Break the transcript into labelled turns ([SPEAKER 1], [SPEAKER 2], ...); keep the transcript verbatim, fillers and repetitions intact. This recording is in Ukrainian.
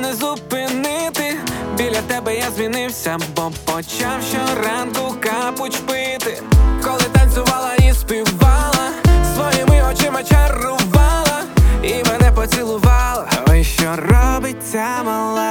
[SPEAKER 1] не зупинити. Біля тебе я змінився, бо почав щоранку капуч пити. Коли танцювала і співала, своїми очима чарувала і мене поцілувала. Ой, що робить ця мала.